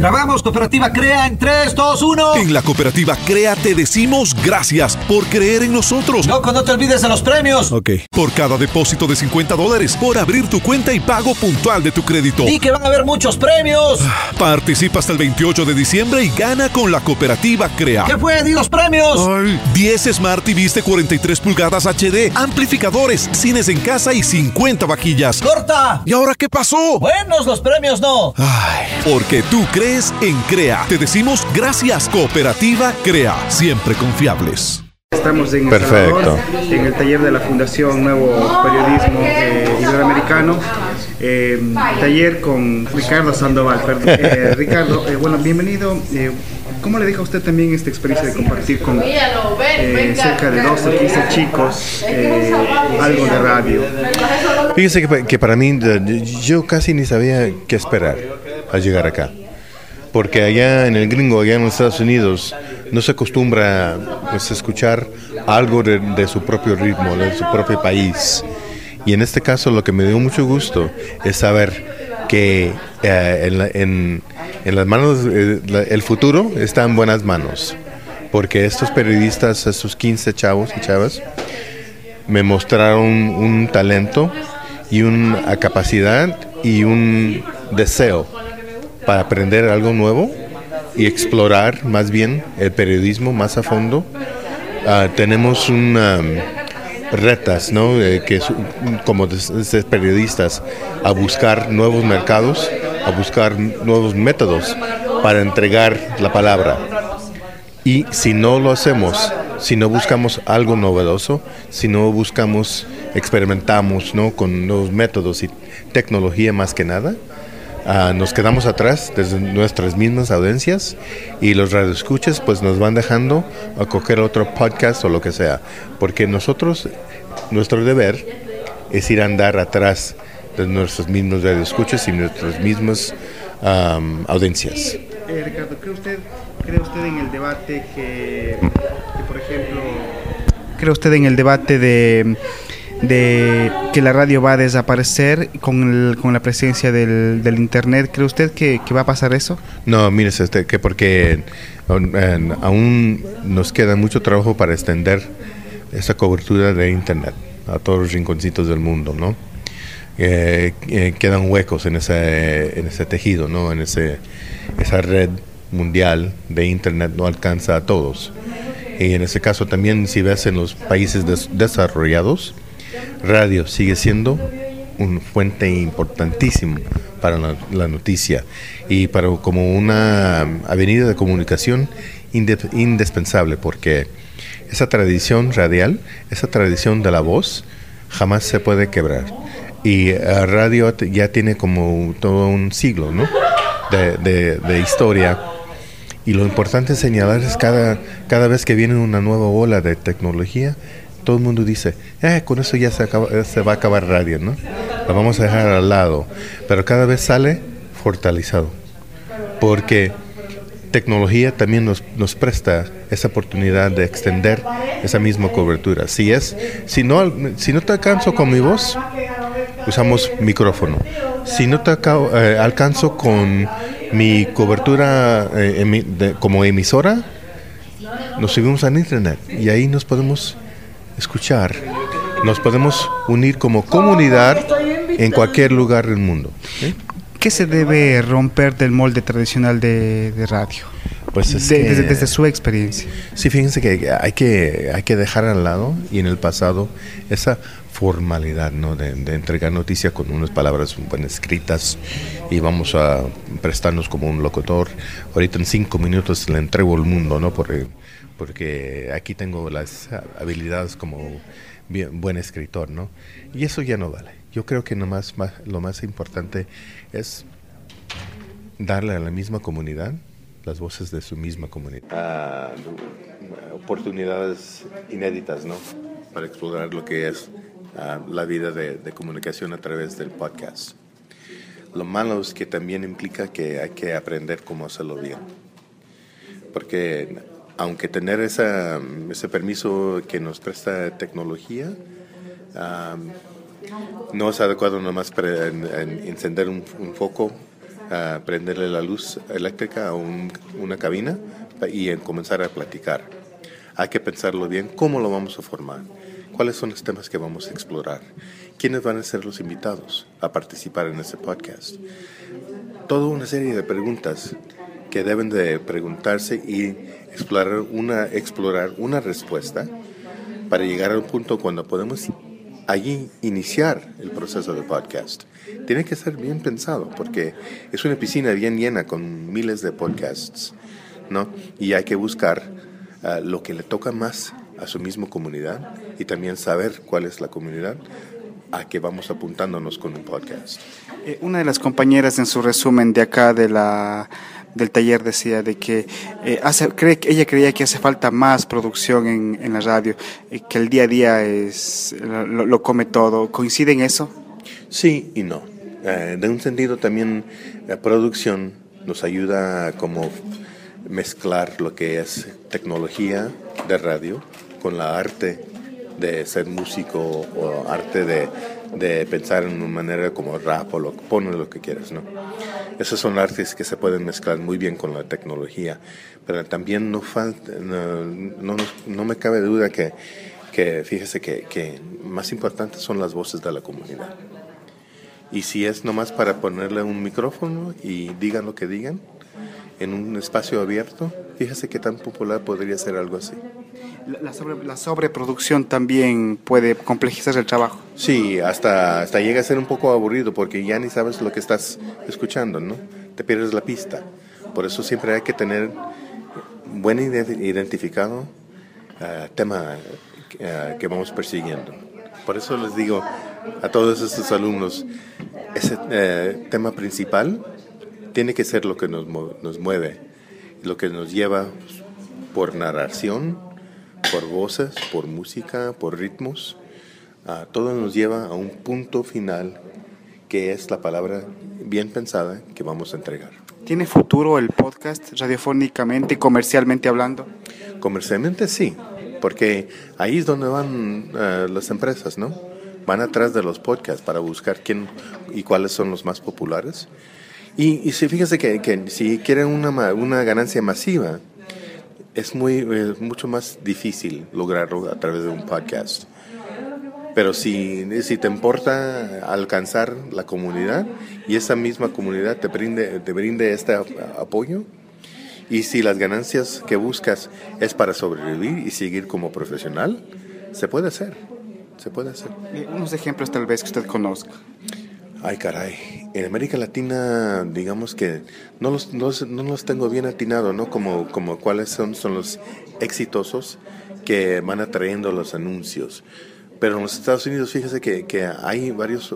Grabamos Cooperativa Crea en 3, 2, 1. En la Cooperativa Crea te decimos gracias por creer en nosotros. Loco, no te olvides de los premios. Ok. Por cada depósito de $50, por abrir tu cuenta y pago puntual de tu crédito. Y que van a haber muchos premios. Participa hasta el 28 de diciembre y gana con la Cooperativa Crea. ¿Qué fue? ¡Di los premios! Ay, 10 Smart TVs de 43 pulgadas HD, amplificadores, cines en casa y 50 vajillas. ¡Corta! ¿Y ahora qué pasó? Buenos los premios, ¿no? Ay, porque tú crees en CREA. Te decimos gracias, Cooperativa CREA. Siempre confiables. Estamos en El Salvador, en el taller de la Fundación Nuevo Periodismo Iberoamericano. Taller con Ricardo Sandoval. Ricardo, bueno, bienvenido. ¿Cómo le deja a usted también esta experiencia de compartir con cerca de 12 o 15 chicos algo de radio? Fíjese que para mí, yo casi ni sabía qué esperar al llegar acá. Porque allá en el gringo, allá en los Estados Unidos, no se acostumbra pues, a escuchar algo de su propio ritmo, de su propio país. Y en este caso lo que me dio mucho gusto es saber que en las manos, el futuro está en buenas manos. Porque estos periodistas, estos 15 chavos y chavas, me mostraron un talento y una capacidad y un deseo para aprender algo nuevo y explorar más bien el periodismo más a fondo. Tenemos retas, ¿no? Que como periodistas, a buscar nuevos mercados, a buscar nuevos métodos para entregar la palabra. Y si no lo hacemos, si no buscamos algo novedoso, si no experimentamos, ¿no? Con nuevos métodos y tecnología más que nada, nos quedamos atrás desde nuestras mismas audiencias y los radioescuchas pues nos van dejando a coger otro podcast o lo que sea, porque nuestro deber es ir a andar atrás de nuestros mismos radioescuchas y nuestras mismas audiencias. Ricardo, ¿cree usted en el debate que por ejemplo, cree usted en el debate de que la radio va a desaparecer con la presencia del internet? ¿Cree usted que va a pasar eso? No, mire, que porque aún nos queda mucho trabajo para extender esa cobertura de internet a todos los rinconcitos del mundo, ¿no? Quedan huecos en ese tejido, ¿no? Esa red mundial de internet no alcanza a todos. Y en ese caso también, si ves en los países desarrollados, radio sigue siendo una fuente importantísima para la noticia y como una avenida de comunicación indispensable, porque esa tradición radial, esa tradición de la voz, jamás se puede quebrar. Y radio ya tiene como todo un siglo, ¿no? de historia. Y lo importante es señalar es cada vez que viene una nueva ola de tecnología, todo el mundo dice, con eso ya se va a acabar radio, ¿no? Lo vamos a dejar al lado. Pero cada vez sale fortalecido, porque tecnología también nos presta esa oportunidad de extender esa misma cobertura. Si no te alcanzo con mi voz, usamos micrófono. Si no te alcanzo con mi cobertura como emisora, nos subimos a internet y ahí nos podemos escuchar, nos podemos unir como comunidad en cualquier lugar del mundo. ¿Qué se debe romper del molde tradicional de radio? Pues desde su experiencia. Sí, fíjense que hay que dejar al lado y en el pasado esa formalidad, ¿no? de entregar noticia con unas palabras bien escritas y vamos a prestarnos como un locutor. Ahorita en 5 minutos le entrego al mundo, ¿no? Porque aquí tengo las habilidades como buen escritor, ¿no? Y eso ya no vale. Yo creo que lo más importante es darle a la misma comunidad las voces de su misma comunidad. Oportunidades inéditas, ¿no? Para explorar lo que es la vida de comunicación a través del podcast. Lo malo es que también implica que hay que aprender cómo hacerlo bien. Porque aunque tener ese permiso que nos presta tecnología, no es adecuado nomás para encender un foco prenderle la luz eléctrica a una cabina y comenzar a platicar. Hay que pensarlo bien, cómo lo vamos a formar, cuáles son los temas que vamos a explorar, quiénes van a ser los invitados a participar en ese podcast. Toda una serie de preguntas que deben de preguntarse y explorar una respuesta para llegar al punto cuando podemos allí iniciar el proceso de podcast. Tiene que ser bien pensado porque es una piscina bien llena con miles de podcasts, ¿no? Y hay que buscar lo que le toca más a su misma comunidad y también saber cuál es la comunidad a que vamos apuntándonos con un podcast. Una de las compañeras en su resumen de acá del taller decía de que ella creía que hace falta más producción en la radio, que el día a día lo come todo. ¿Coincide en eso? Sí y no. De un sentido también la producción nos ayuda a como mezclar lo que es tecnología de radio con la arte de ser músico o arte de pensar en una manera como rap o pone lo que quieras, ¿no? Esos son artes que se pueden mezclar muy bien con la tecnología, pero también no me cabe duda que fíjese que más importantes son las voces de la comunidad. Y si es nomás para ponerle un micrófono y digan lo que digan en un espacio abierto, fíjese qué tan popular podría ser algo así. La sobreproducción también puede complejizar el trabajo. Sí, hasta llega a ser un poco aburrido porque ya ni sabes lo que estás escuchando, ¿no? Te pierdes la pista. Por eso siempre hay que tener buen identificado tema que vamos persiguiendo. Por eso les digo a todos estos alumnos, ese tema principal tiene que ser lo que nos mueve, lo que nos lleva por narración, por voces, por música, por ritmos. Todo nos lleva a un punto final que es la palabra bien pensada que vamos a entregar. ¿Tiene futuro el podcast radiofónicamente, comercialmente hablando? Comercialmente sí, porque ahí es donde van las empresas, ¿no? Van atrás de los podcasts para buscar quién y cuáles son los más populares. Y si fíjese que si quieren una ganancia masiva, es mucho más difícil lograrlo a través de un podcast. Pero si te importa alcanzar la comunidad y esa misma comunidad te brinde este apoyo, y si las ganancias que buscas es para sobrevivir y seguir como profesional, se puede hacer. Unos ejemplos tal vez que usted conozca. Ay, caray. En América Latina, digamos que no los tengo bien atinado, ¿no? Como cuáles son los exitosos que van atrayendo los anuncios. Pero en los Estados Unidos, fíjese que hay varios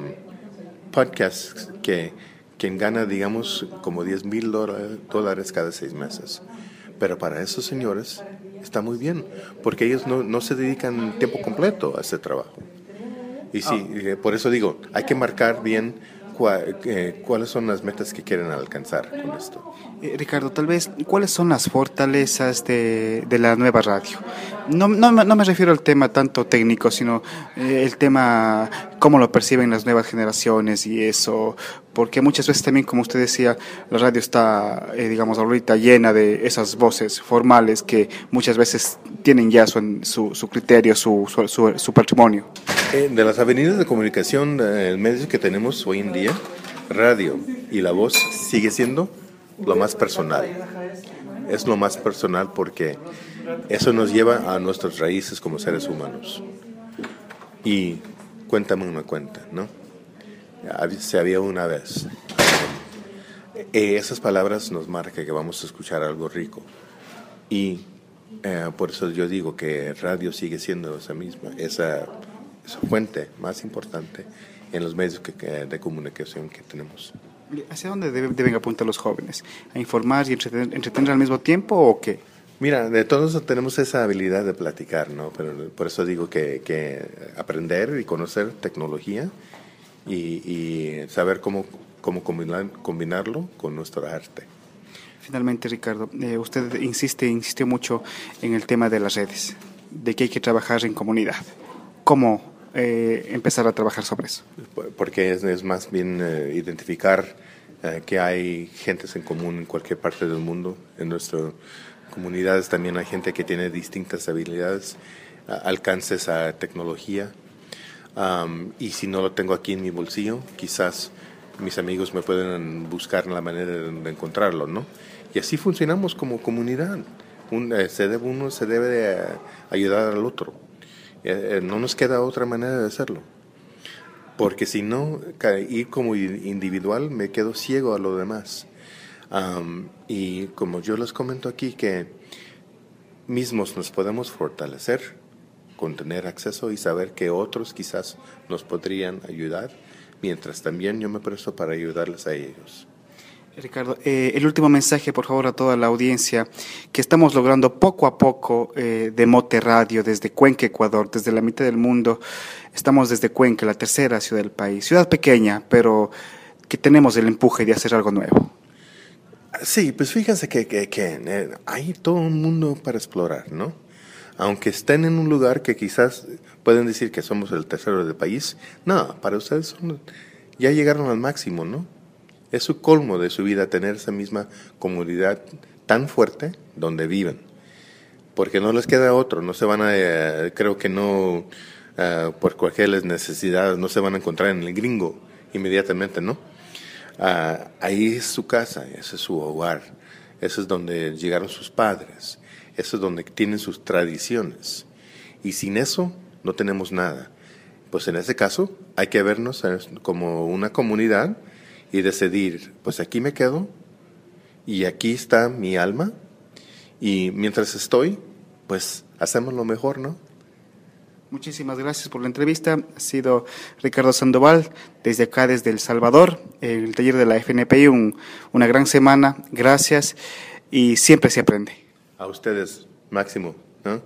podcasts quien gana, digamos, como $10,000 cada 6 meses. Pero para esos señores está muy bien, porque ellos no se dedican tiempo completo a ese trabajo. Y sí, por eso digo, hay que marcar bien cuáles son las metas que quieren alcanzar con esto. Ricardo, tal vez, ¿cuáles son las fortalezas de la nueva radio? No me refiero al tema tanto técnico, sino el tema cómo lo perciben las nuevas generaciones y eso, porque muchas veces también, como usted decía, la radio está, digamos, ahorita llena de esas voces formales que muchas veces tienen ya su criterio, su patrimonio. De las avenidas de comunicación, el medio que tenemos hoy en día, radio y la voz sigue siendo lo más personal. Es lo más personal porque eso nos lleva a nuestras raíces como seres humanos. Y cuéntame una cuenta, ¿no? Se había una vez. Esas palabras nos marcan que vamos a escuchar algo rico. Y por eso yo digo que radio sigue siendo esa fuente más importante en los medios de comunicación que tenemos. ¿Hacia dónde deben apuntar los jóvenes? ¿A informar y entretener al mismo tiempo o qué? Mira, de todos tenemos esa habilidad de platicar, ¿no? Pero por eso digo que aprender y conocer tecnología y saber cómo combinarlo con nuestro arte. Finalmente, Ricardo, usted insistió mucho en el tema de las redes, de que hay que trabajar en comunidad. ¿Cómo empezar a trabajar sobre eso? Porque es más bien identificar que hay gentes en común en cualquier parte del mundo. En nuestras comunidades también hay gente que tiene distintas habilidades, alcances a tecnología. Y si no lo tengo aquí en mi bolsillo, quizás mis amigos me pueden buscar la manera de encontrarlo, ¿no? Y así funcionamos como comunidad. Uno se debe de ayudar al otro. No nos queda otra manera de hacerlo. Porque si no, ir como individual, me quedo ciego a lo demás. Y como yo les comento aquí, que mismos nos podemos fortalecer con tener acceso y saber que otros quizás nos podrían ayudar, mientras también yo me presto para ayudarles a ellos. Ricardo, el último mensaje, por favor, a toda la audiencia, que estamos logrando poco a poco de Mote Radio, desde Cuenca, Ecuador, desde la mitad del mundo. Estamos desde Cuenca, la tercera ciudad del país, ciudad pequeña, pero que tenemos el empuje de hacer algo nuevo. Sí, pues fíjense que hay todo un mundo para explorar, ¿no? Aunque estén en un lugar que quizás pueden decir que somos el tercero del país, no, para ustedes ya llegaron al máximo, ¿no? Es su colmo de su vida tener esa misma comunidad tan fuerte donde viven, porque no les queda otro, no se van a, creo que no, por cualquier necesidad, no se van a encontrar en el gringo inmediatamente, ¿no? Ahí es su casa, ese es su hogar, ese es donde llegaron sus padres, eso es donde tienen sus tradiciones, y sin eso no tenemos nada. Pues en ese caso hay que vernos como una comunidad y decidir, pues aquí me quedo y aquí está mi alma, y mientras estoy, pues hacemos lo mejor, ¿no? Muchísimas gracias por la entrevista. Ha sido Ricardo Sandoval, desde acá, desde El Salvador, el taller de la FNPI, una gran semana. Gracias, y siempre se aprende. A ustedes, Máximo, ¿no?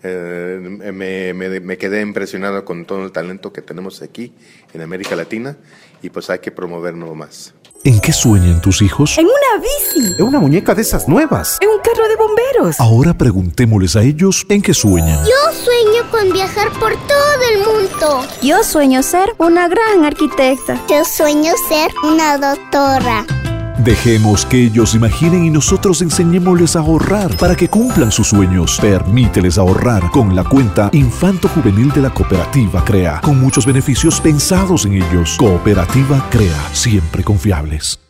Me quedé impresionado con todo el talento que tenemos aquí en América Latina, y pues hay que promoverlo más. ¿En qué sueñan tus hijos? En una bici. En una muñeca de esas nuevas. En un carro de bomberos. Ahora preguntémosles a ellos en qué sueñan. Yo sueño con viajar por todo el mundo. Yo sueño ser una gran arquitecta. Yo sueño ser una doctora. Dejemos que ellos imaginen y nosotros enseñémosles a ahorrar para que cumplan sus sueños. Permíteles ahorrar con la cuenta Infanto Juvenil de la Cooperativa CREA, con muchos beneficios pensados en ellos. Cooperativa CREA, siempre confiables.